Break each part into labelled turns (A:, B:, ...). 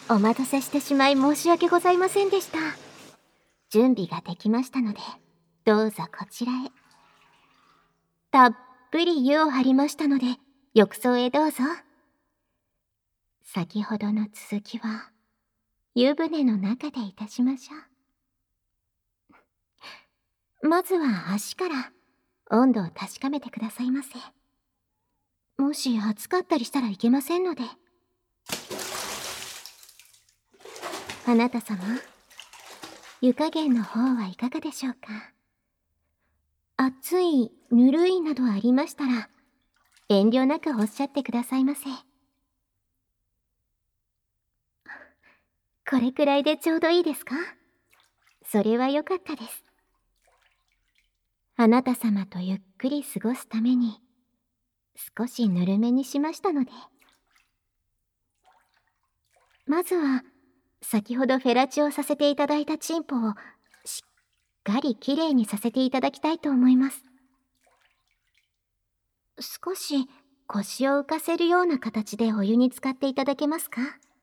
A: お待たせしてしまい申し訳ございませんでした。準備ができましたので、どうぞこちらへ。たっぷり湯を張りましたので、浴槽へどうぞ。先ほどの続きは、湯船の中でいたしましょう。まずは足から温度を確かめてくださいませ。もし暑かったりしたらいけませんので。あなた様、湯加減の方はいかがでしょうか。熱い、ぬるいなどありましたら、遠慮なくおっしゃってくださいませ。これくらいでちょうどいいですか？それは良かったです。あなた様とゆっくり過ごすために、少しぬるめにしましたので。まずは、先ほどフェラチオさせていただいたチンポを、しっかりきれいにさせていただきたいと思います。少し腰を浮かせるような形でお湯に浸かっていただけますか？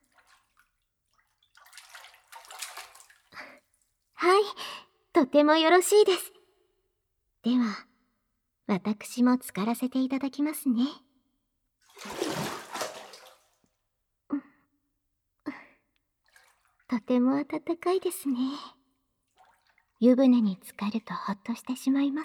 A: はい、とてもよろしいです。では、私も浸からせていただきますね。とても暖かいですね。湯船に浸かるとほっとしてしまいます。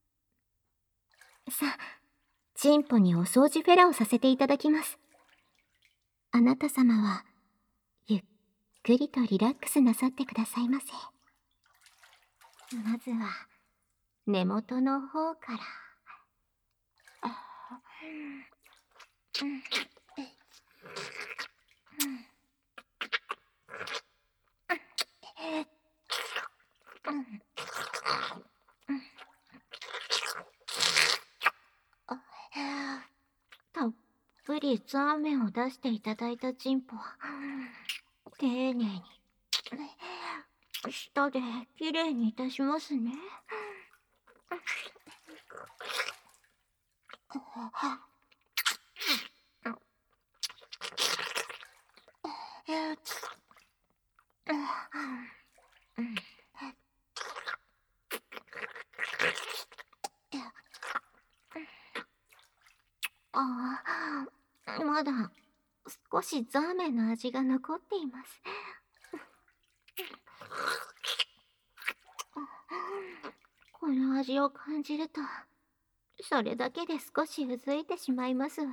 A: さあ、チンポにお掃除フェラをさせていただきます。あなた様は、ゆっくりとリラックスなさってくださいませ。まずは、根元の方から。たっぷりザーメンを出していただいたチンポは、丁寧に、舌できれいにいたしますね。ああ、まだ少しザーメンの味が残っています。この味を感じると、それだけで少しうずいてしまいますわ。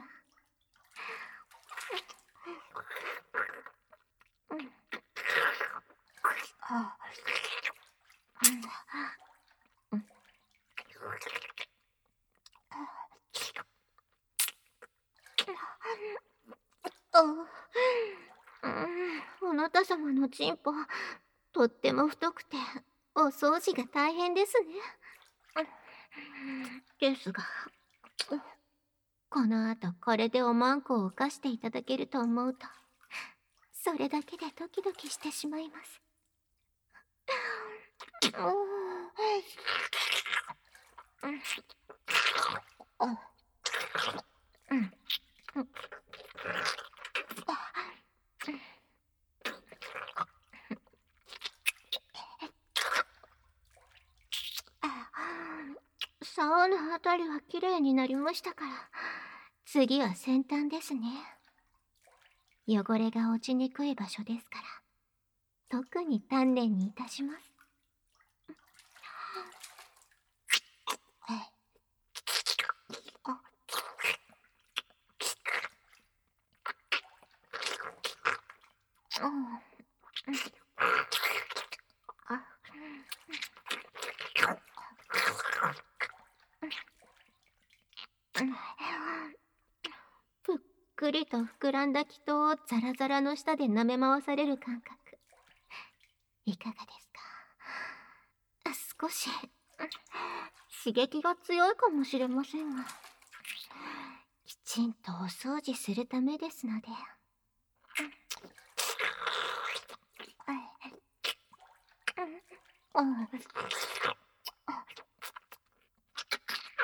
A: あなた様のチンポ、とっても太くて、お掃除が大変ですね。ですが、この後これでおまんこを浮かしていただけると思うと、それだけでドキドキしてしまいます。竿のあたりはきれいになりましたから、次は先端ですね。汚れが落ちにくい場所ですから、特に丹念にいたします。ぷっくりと膨らんだ気筒をザラザラの下で舐め回される感覚、いかがですか？少し刺激が強いかもしれませんが、きちんとお掃除するためですので。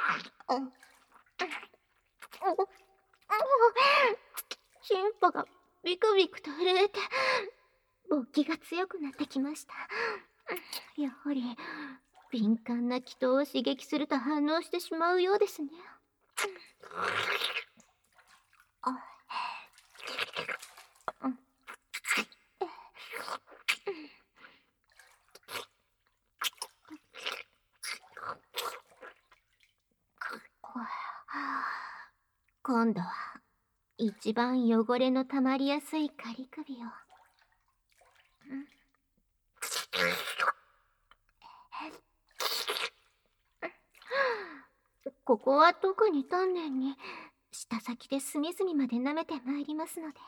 A: チンポがビクビクと震えて、勃起が強くなってきました。やはり、敏感な気筒を刺激すると反応してしまうようですね。今度は一番汚れのたまりやすい仮首を。ここは特に丹念に舌先で隅々まで舐めてまいりますので。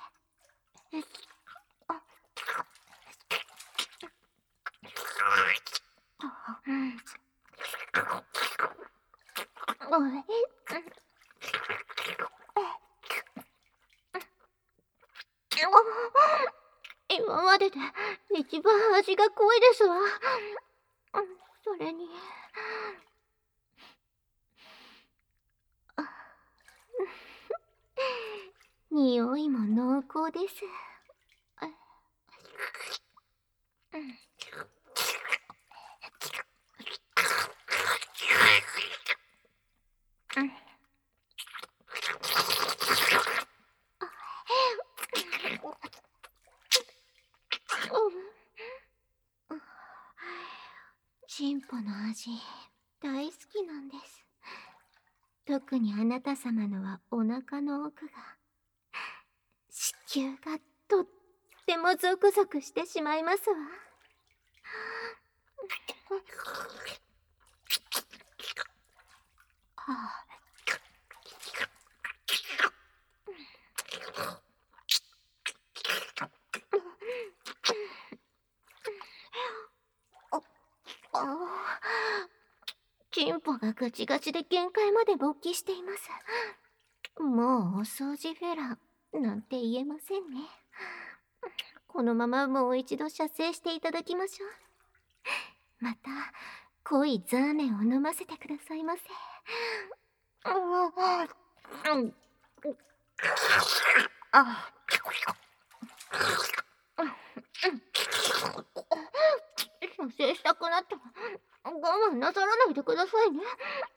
A: 今までで一番味が濃いですわ。それに匂いも濃厚です。チンポの味大好きなんです。特にあなた様のはお腹の奥が、子宮がとってもゾクゾクしてしまいますわ。チンポがガチガチで限界まで勃起しています。もうお掃除フェラなんて言えませんね。このままもう一度射精していただきましょう。また濃いザーメンを飲ませてくださいませ。射精したくなったら我慢なさらないでくださいね。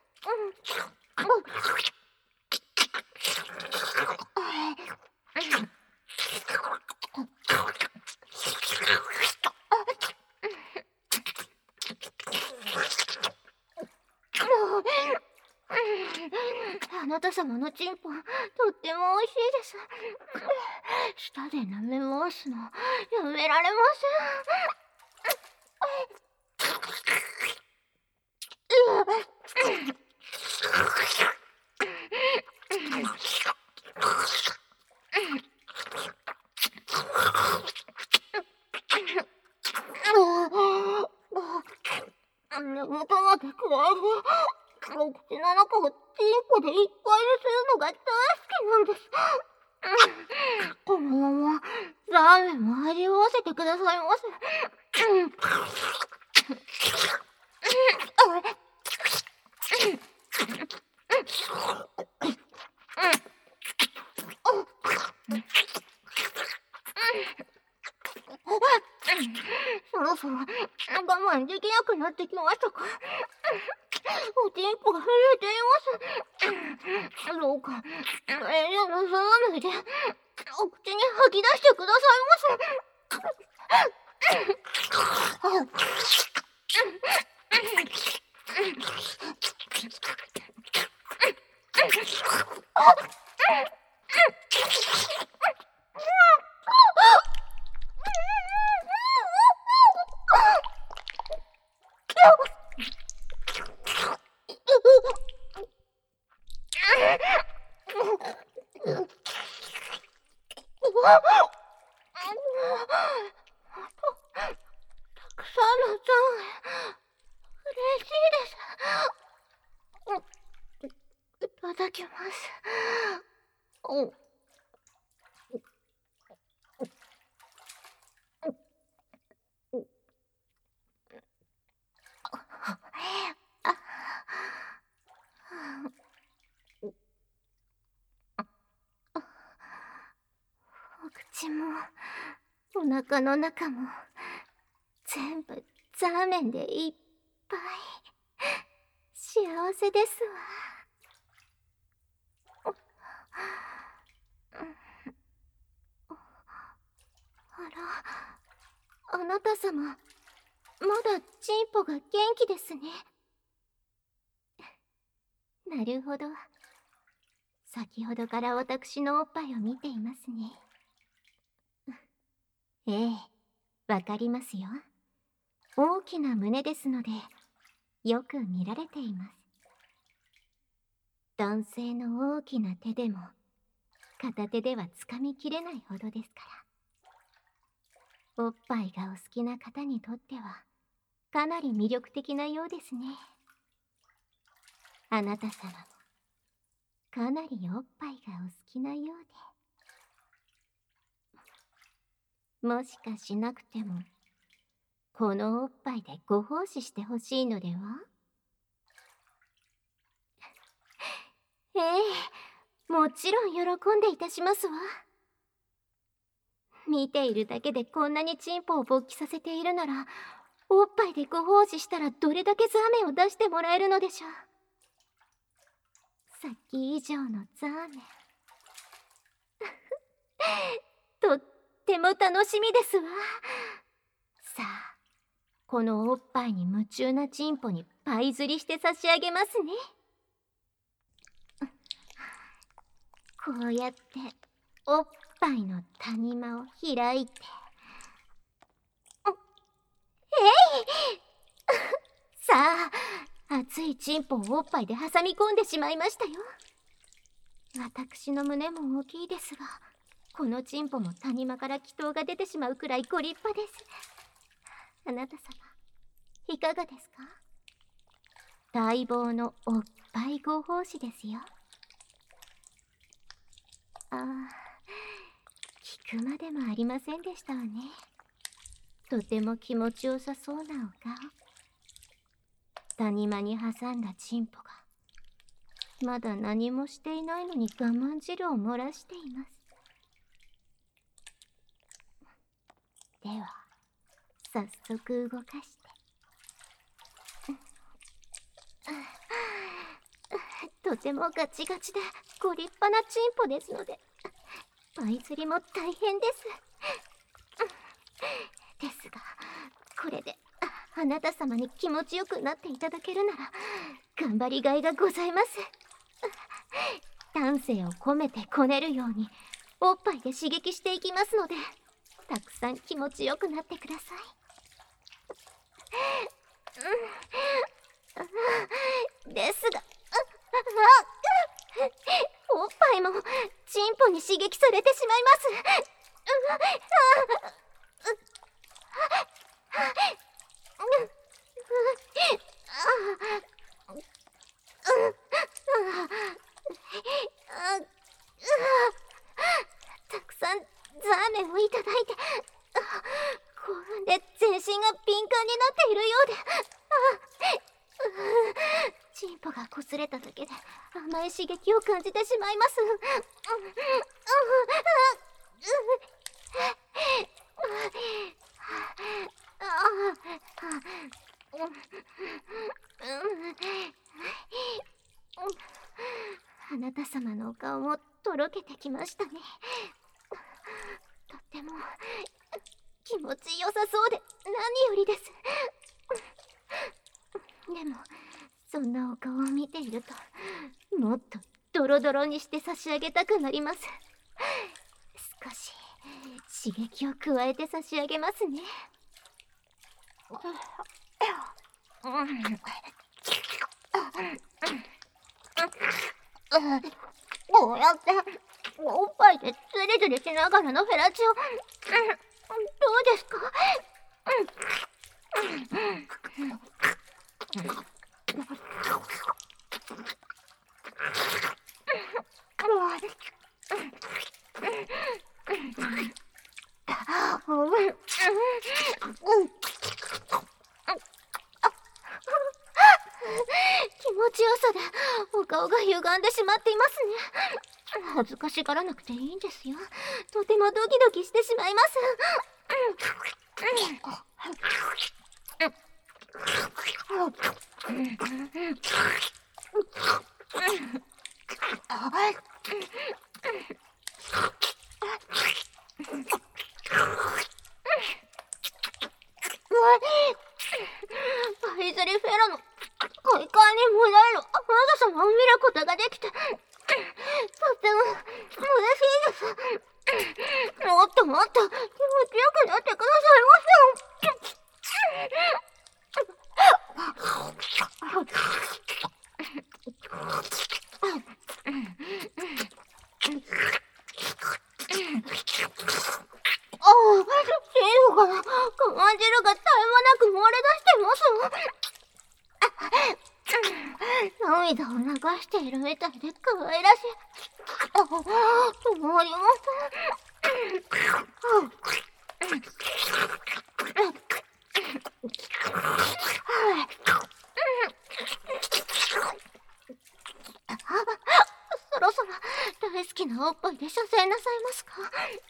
A: あなた様のチンポとっても美味しいです。舌で舐め回すのやめられません。根元まで加えて、お口の中をチンコでいっぱいにするのが大好きなんです。このままラーメンも味わわせてくださいませ。そろそろ我慢できなくなってきましたか。おちんぽが震えています。どうか遠慮なさらないでお口に吐き出してくださいませ。たくさんの残嬉しいです。いただきます。お口口もお腹の中も全部ザーメンでいっぱい。幸せですわ。あら、あなた様、まだチンポが元気ですね。なるほど。先ほどから私のおっぱいを見ていますね。ええ、わかりますよ。大きな胸ですので、よく見られています。男性の大きな手でも、片手ではつかみきれないほどですから。おっぱいがお好きな方にとっては、かなり魅力的なようですね。あなた様も、かなりおっぱいがお好きなようで。もしかしなくても、このおっぱいでご奉仕してほしいのでは？ええ、もちろん喜んでいたしますわ。見ているだけでこんなにチンポを勃起させているなら、おっぱいでご奉仕したらどれだけザーメンを出してもらえるのでしょう。さっき以上のザーメンとっても楽しみですわ。さあ、このおっぱいに夢中なチンポにパイ釣りして差し上げますね。こうやっておっぱいの谷間を開いて、さあ、熱いチンポをおっぱいで挟み込んでしまいましたよ。私の胸も大きいですが、このチンポも谷間から気筒が出てしまうくらいご立派です。あなた様、いかがですか？待望のおっぱいご奉仕ですよ。ああ、聞くまでもありませんでしたわね。とても気持ちよさそうなお顔。谷間に挟んだチンポが、まだ何もしていないのに我慢汁を漏らしています。では、早速動かして。とてもガチガチでご立派なチンポですので、パイ釣りも大変です。ですが、これであなた様に気持ちよくなっていただけるなら、頑張りがいがございます。丹精を込めてこねるように、おっぱいで刺激していきますので、たくさん気持ちよくなってください。ですが、おっぱいもチンポに刺激されてしまいます。たくさんザーメンをいただいて、興奮で全身が敏感になっているようで、チンポが擦れただけで甘い刺激を感じてしまいます。あなた様のお顔もとろけてきましたね。とっても気持ちよさそうで何よりです。でもそんなお顔を見ていると、もっとドロドロにして差し上げたくなります。少し刺激を加えて差し上げますね。こうやっておっぱいでズリズリしながらのフェラチオ、どうですか？気持ちよさでお顔顔が歪んでしまっていますね。恥ずかしがらなくていいんですよ。とてもドキドキしてしまいます。パイズリフェロの快感にもらえるあなた様を見ることができて、とても嬉しいです。もっともっと気持ちよくなってくださいませ。シーフから感じるが絶え間なく漏れ出しています。涙を流しているみたいで可愛らしい。止まりません。そろそろ大好きなおっぱいで射精なさいますか？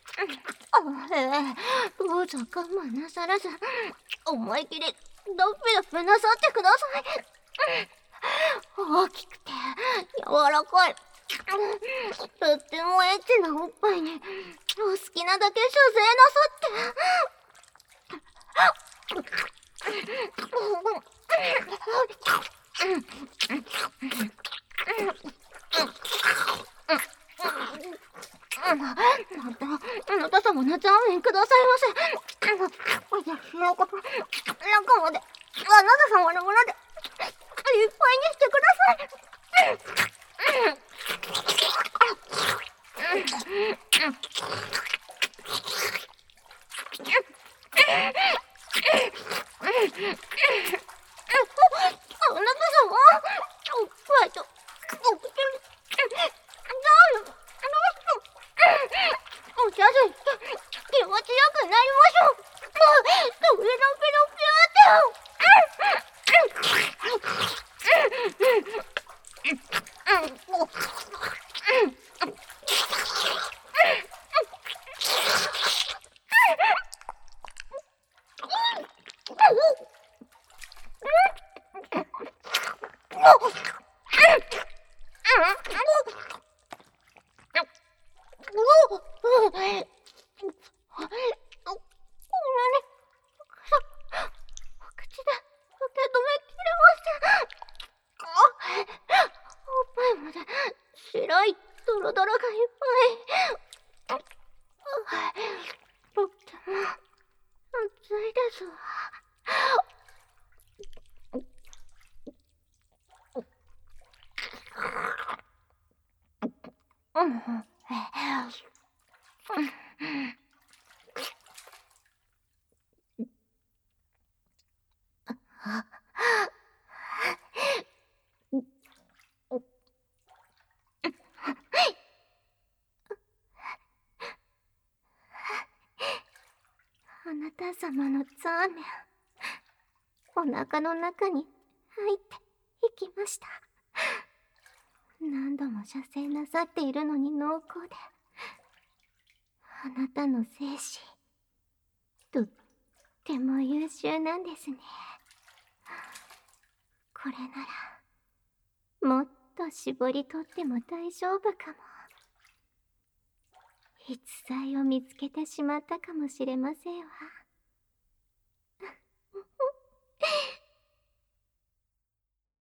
A: どうぞ我慢なさらず思い切りドッピドッピなさってください。大きくて柔らかいとってもエッチなおっぱいにお好きなだけ射精なさって。またあなた様の残念くださいませ。私のこと中まであなた様のものでいっぱいにしてください。あなた様おっぱいとお口にお茶水気持ちよくなりましょう。ドキドキド白いドロドロがいっぱい。とっても熱いですわ。あなた様のザーメンお腹の中に入っていきました。何度も射精なさっているのに濃厚で、あなたの精子とっても優秀なんですね。これならもっと絞り取っても大丈夫かも。逸材を見つけてしまったかもしれませんわ。